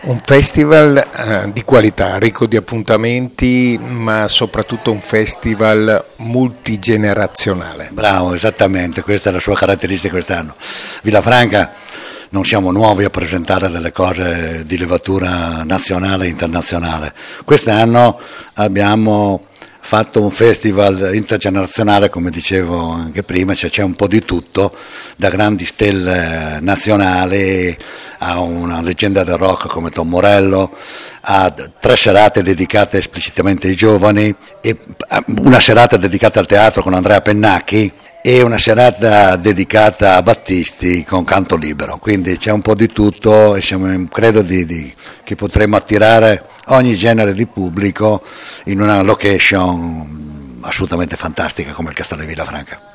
Un festival di qualità, ricco di appuntamenti, ma soprattutto un festival multigenerazionale. Bravo, esattamente, questa è la sua caratteristica quest'anno. Villafranca non siamo nuovi a presentare delle cose di levatura nazionale e internazionale. Quest'anno abbiamo fatto un festival intergenerazionale, come dicevo anche prima, cioè c'è un po' di tutto, da grandi stelle nazionali a una leggenda del rock come Tom Morello, a 3 serate dedicate esplicitamente ai giovani, e una serata dedicata al teatro con Andrea Pennacchi e una serata dedicata a Battisti con canto libero, quindi c'è un po' di tutto e credo che potremo attirare ogni genere di pubblico in una location assolutamente fantastica come il Castello di Villafranca.